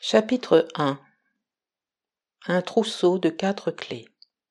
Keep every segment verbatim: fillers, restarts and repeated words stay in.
Chapitre un. Un trousseau de quatre clés.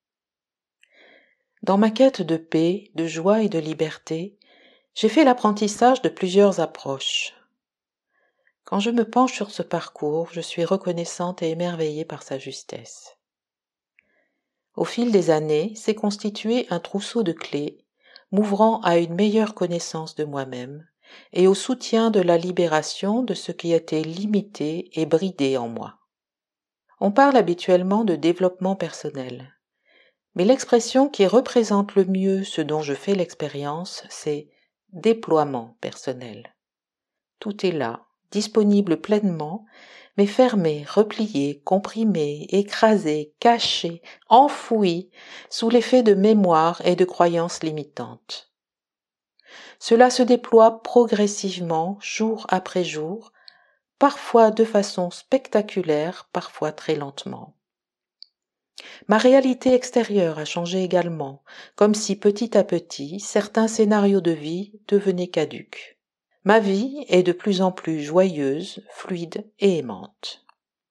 Dans ma quête de paix, de joie et de liberté, j'ai fait l'apprentissage de plusieurs approches. Quand je me penche sur ce parcours, je suis reconnaissante et émerveillée par sa justesse. Au fil des années, s'est constitué un trousseau de clés, m'ouvrant à une meilleure connaissance de moi-même et au soutien de la libération de ce qui était limité et bridé en moi. On parle habituellement de développement personnel, mais l'expression qui représente le mieux ce dont je fais l'expérience, c'est déploiement personnel. Tout est là, disponible pleinement, mais fermé, replié, comprimé, écrasé, caché, enfoui, sous l'effet de mémoire et de croyances limitantes. Cela se déploie progressivement, jour après jour, parfois de façon spectaculaire, parfois très lentement. Ma réalité extérieure a changé également, comme si petit à petit certains scénarios de vie devenaient caducs. Ma vie est de plus en plus joyeuse, fluide et aimante.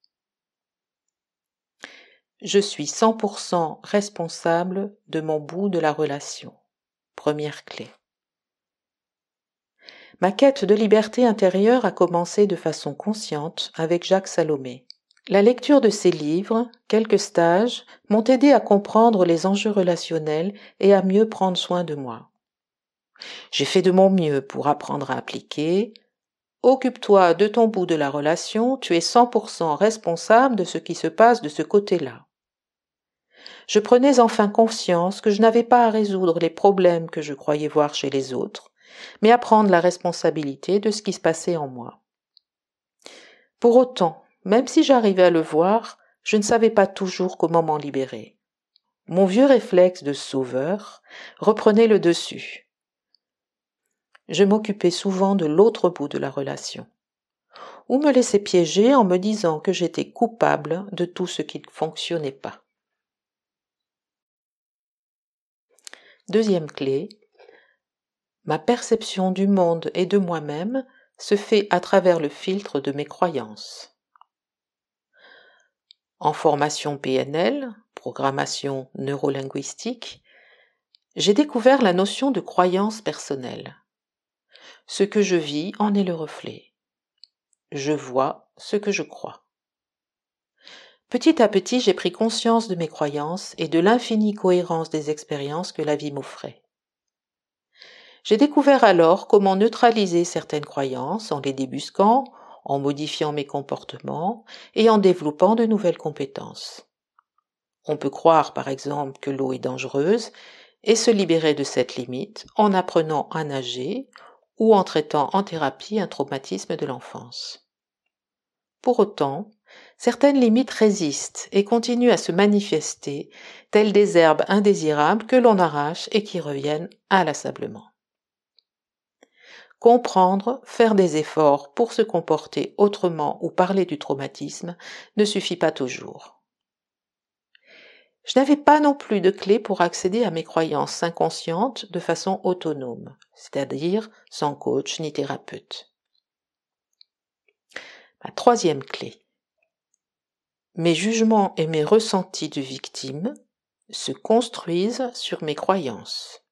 Je suis cent pour cent responsable de mon bout de la relation. Première clé. Ma quête de liberté intérieure a commencé de façon consciente avec Jacques Salomé. La lecture de ses livres, quelques stages, m'ont aidé à comprendre les enjeux relationnels et à mieux prendre soin de moi. J'ai fait de mon mieux pour apprendre à appliquer. Occupe-toi de ton bout de la relation, tu es cent pour cent responsable de ce qui se passe de ce côté-là. Je prenais enfin conscience que je n'avais pas à résoudre les problèmes que je croyais voir chez les autres, mais à prendre la responsabilité de ce qui se passait en moi. Pour autant, même si j'arrivais à le voir, je ne savais pas toujours comment m'en libérer. Mon vieux réflexe de sauveur reprenait le dessus. Je m'occupais souvent de l'autre bout de la relation, ou me laissais piéger en me disant que j'étais coupable de tout ce qui ne fonctionnait pas. Deuxième clé, ma perception du monde et de moi-même se fait à travers le filtre de mes croyances. En formation P N L, programmation neurolinguistique, j'ai découvert la notion de croyance personnelle. Ce que je vis en est le reflet. Je vois ce que je crois. Petit à petit, j'ai pris conscience de mes croyances et de l'infinie cohérence des expériences que la vie m'offrait. J'ai découvert alors comment neutraliser certaines croyances en les débusquant, en modifiant mes comportements et en développant de nouvelles compétences. On peut croire par exemple que l'eau est dangereuse et se libérer de cette limite en apprenant à nager ou en traitant en thérapie un traumatisme de l'enfance. Pour autant, certaines limites résistent et continuent à se manifester, telles des herbes indésirables que l'on arrache et qui reviennent inlassablement. Comprendre, faire des efforts pour se comporter autrement ou parler du traumatisme ne suffit pas toujours. Je n'avais pas non plus de clé pour accéder à mes croyances inconscientes de façon autonome, c'est-à-dire sans coach ni thérapeute. Ma troisième clé. Mes jugements et mes ressentis de victime se construisent sur mes croyances.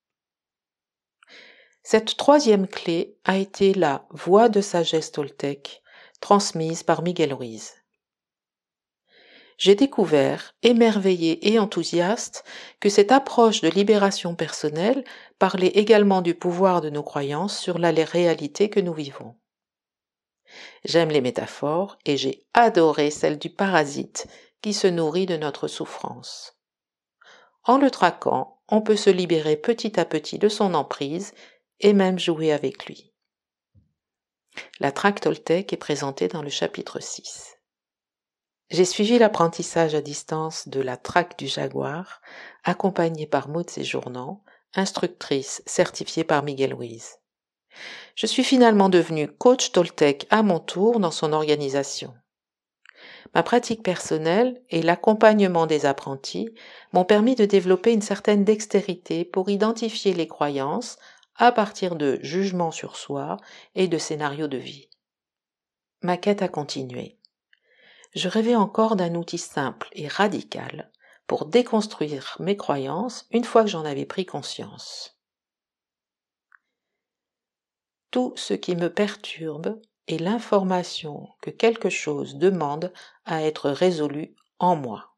Cette troisième clé a été la voix de sagesse toltèque transmise par Miguel Ruiz. J'ai découvert, émerveillé et enthousiaste, que cette approche de libération personnelle parlait également du pouvoir de nos croyances sur la réalité que nous vivons. J'aime les métaphores et j'ai adoré celle du parasite qui se nourrit de notre souffrance. En le traquant, on peut se libérer petit à petit de son emprise et même jouer avec lui. La traque toltèque est présentée dans le chapitre six. J'ai suivi l'apprentissage à distance de la traque du jaguar, accompagnée par Maud Séjournant, instructrice certifiée par Miguel Ruiz. Je suis finalement devenue coach toltèque à mon tour dans son organisation. Ma pratique personnelle et l'accompagnement des apprentis m'ont permis de développer une certaine dextérité pour identifier les croyances à partir de jugements sur soi et de scénarios de vie. Ma quête a continué. Je rêvais encore d'un outil simple et radical pour déconstruire mes croyances une fois que j'en avais pris conscience. Tout ce qui me perturbe est l'information que quelque chose demande à être résolu en moi.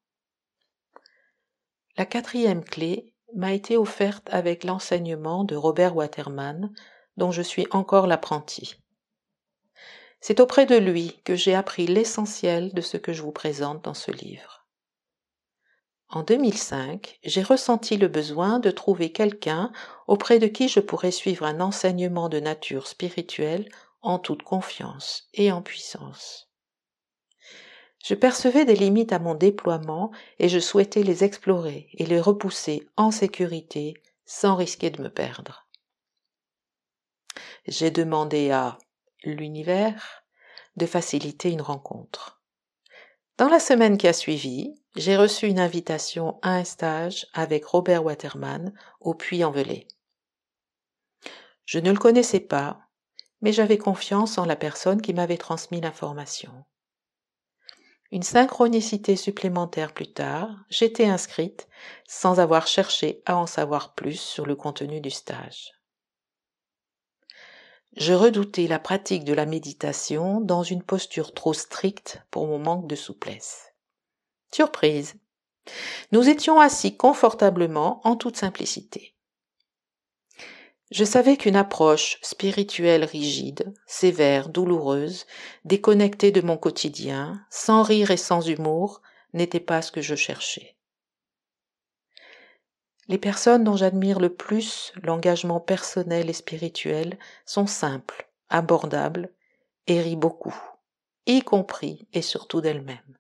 La quatrième clé m'a été offerte avec l'enseignement de Robert Waterman, dont je suis encore l'apprenti. C'est auprès de lui que j'ai appris l'essentiel de ce que je vous présente dans ce livre. En deux mille cinq, j'ai ressenti le besoin de trouver quelqu'un auprès de qui je pourrais suivre un enseignement de nature spirituelle en toute confiance et en puissance. Je percevais des limites à mon déploiement et je souhaitais les explorer et les repousser en sécurité sans risquer de me perdre. J'ai demandé à l'univers de faciliter une rencontre. Dans la semaine qui a suivi, j'ai reçu une invitation à un stage avec Robert Waterman au Puy-en-Velay. Je ne le connaissais pas, mais j'avais confiance en la personne qui m'avait transmis l'information. Une synchronicité supplémentaire plus tard, j'étais inscrite sans avoir cherché à en savoir plus sur le contenu du stage. Je redoutais la pratique de la méditation dans une posture trop stricte pour mon manque de souplesse. Surprise! Nous étions assis confortablement en toute simplicité. Je savais qu'une approche spirituelle rigide, sévère, douloureuse, déconnectée de mon quotidien, sans rire et sans humour, n'était pas ce que je cherchais. Les personnes dont j'admire le plus l'engagement personnel et spirituel sont simples, abordables et rient beaucoup, y compris et surtout d'elles-mêmes.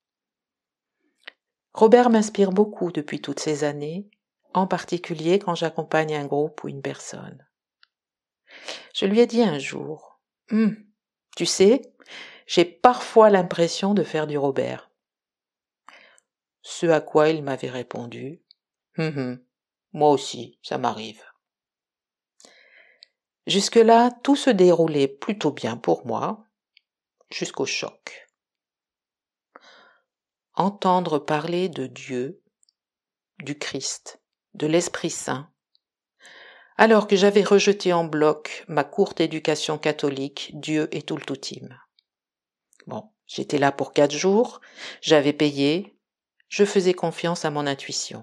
Robert m'inspire beaucoup depuis toutes ces années, en particulier quand j'accompagne un groupe ou une personne. Je lui ai dit un jour, hm, « Tu sais, j'ai parfois l'impression de faire du Robert. » Ce à quoi il m'avait répondu, hum, hum, « Moi aussi, ça m'arrive. » Jusque-là, tout se déroulait plutôt bien pour moi, jusqu'au choc. Entendre parler de Dieu, du Christ, de l'Esprit Saint, alors que j'avais rejeté en bloc ma courte éducation catholique, Dieu et tout le toutime. Bon, j'étais là pour quatre jours, j'avais payé, je faisais confiance à mon intuition.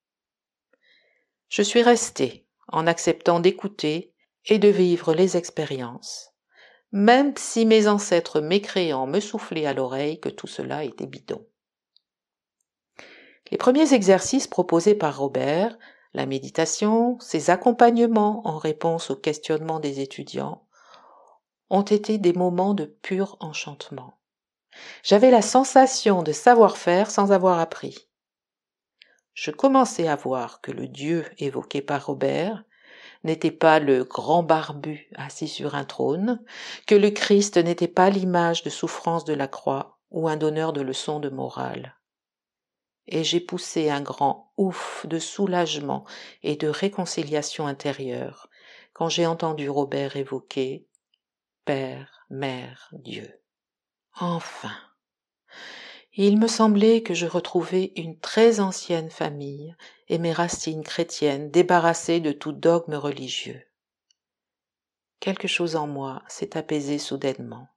Je suis restée en acceptant d'écouter et de vivre les expériences, même si mes ancêtres mécréants me soufflaient à l'oreille que tout cela était bidon. Les premiers exercices proposés par Robert, la méditation, ses accompagnements en réponse aux questionnements des étudiants, ont été des moments de pur enchantement. J'avais la sensation de savoir faire sans avoir appris. Je commençais à voir que le Dieu évoqué par Robert n'était pas le grand barbu assis sur un trône, que le Christ n'était pas l'image de souffrance de la croix ou un donneur de leçons de morale. Et j'ai poussé un grand ouf de soulagement et de réconciliation intérieure quand j'ai entendu Robert évoquer Père, Mère, Dieu. Enfin, il me semblait que je retrouvais une très ancienne famille et mes racines chrétiennes débarrassées de tout dogme religieux. Quelque chose en moi s'est apaisé soudainement.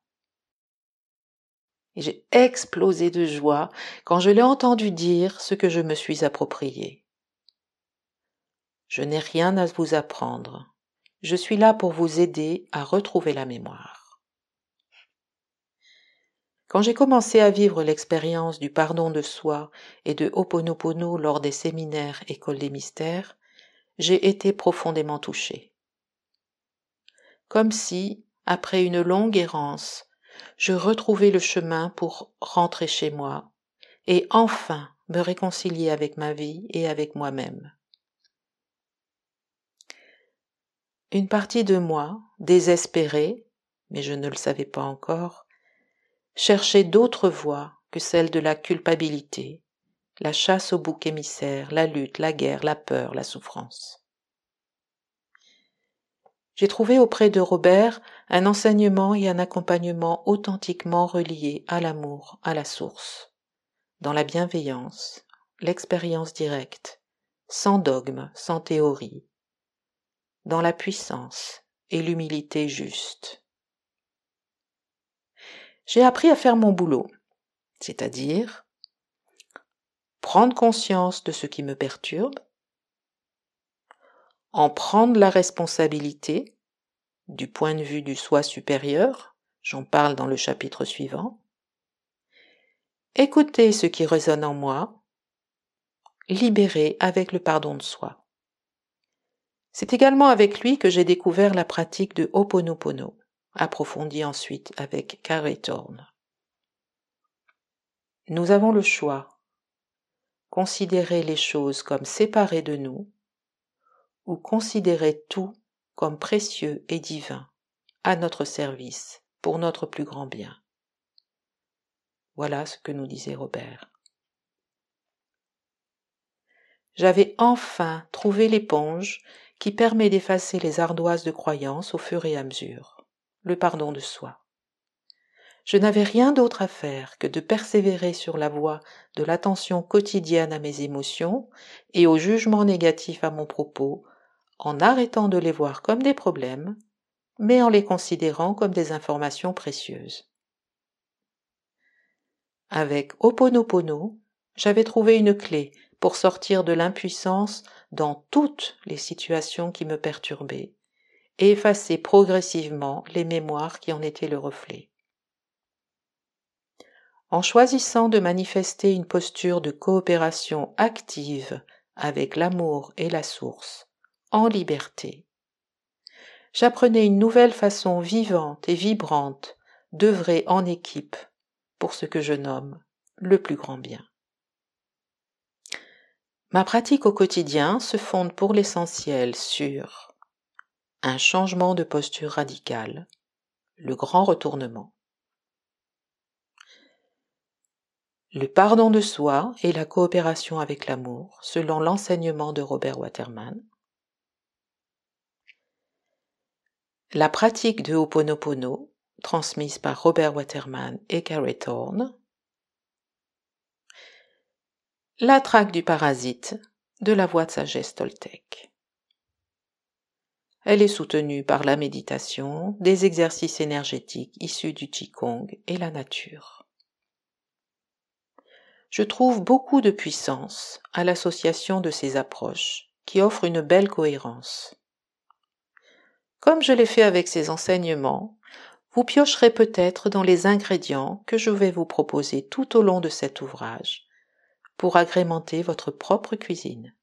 Et j'ai explosé de joie quand je l'ai entendu dire ce que je me suis approprié. Je n'ai rien à vous apprendre. Je suis là pour vous aider à retrouver la mémoire. Quand j'ai commencé à vivre l'expérience du pardon de soi et de Ho'oponopono lors des séminaires École des mystères, j'ai été profondément touchée. Comme si, après une longue errance, je retrouvais le chemin pour rentrer chez moi et enfin me réconcilier avec ma vie et avec moi-même. Une partie de moi, désespérée, mais je ne le savais pas encore, cherchait d'autres voies que celles de la culpabilité, la chasse au bouc émissaire, la lutte, la guerre, la peur, la souffrance. J'ai trouvé auprès de Robert un enseignement et un accompagnement authentiquement reliés à l'amour, à la source, dans la bienveillance, l'expérience directe, sans dogme, sans théorie, dans la puissance et l'humilité juste. J'ai appris à faire mon boulot, c'est-à-dire prendre conscience de ce qui me perturbe, en prendre la responsabilité du point de vue du soi supérieur, j'en parle dans le chapitre suivant, écouter ce qui résonne en moi, libérer avec le pardon de soi. C'est également avec lui que j'ai découvert la pratique de Ho'oponopono, approfondie ensuite avec Carey Thorne. Nous avons le choix, considérer les choses comme séparées de nous, ou considérer tout comme précieux et divin, à notre service, pour notre plus grand bien. Voilà ce que nous disait Robert. J'avais enfin trouvé l'éponge qui permet d'effacer les ardoises de croyance au fur et à mesure, le pardon de soi. Je n'avais rien d'autre à faire que de persévérer sur la voie de l'attention quotidienne à mes émotions et au jugement négatif à mon propos, en arrêtant de les voir comme des problèmes, mais en les considérant comme des informations précieuses. Avec Ho'oponopono, j'avais trouvé une clé pour sortir de l'impuissance dans toutes les situations qui me perturbaient et effacer progressivement les mémoires qui en étaient le reflet. En choisissant de manifester une posture de coopération active avec l'amour et la source, en liberté, j'apprenais une nouvelle façon vivante et vibrante d'œuvrer en équipe pour ce que je nomme le plus grand bien. Ma pratique au quotidien se fonde pour l'essentiel sur un changement de posture radical, le grand retournement, le pardon de soi et la coopération avec l'amour, selon l'enseignement de Robert Waterman, la pratique de Ho'oponopono, transmise par Robert Waterman et Carey Thorne, la traque du parasite de la voie de sagesse Toltec. Elle est soutenue par la méditation, des exercices énergétiques issus du Qigong et la nature. Je trouve beaucoup de puissance à l'association de ces approches qui offrent une belle cohérence. Comme je l'ai fait avec ces enseignements, vous piocherez peut-être dans les ingrédients que je vais vous proposer tout au long de cet ouvrage pour agrémenter votre propre cuisine.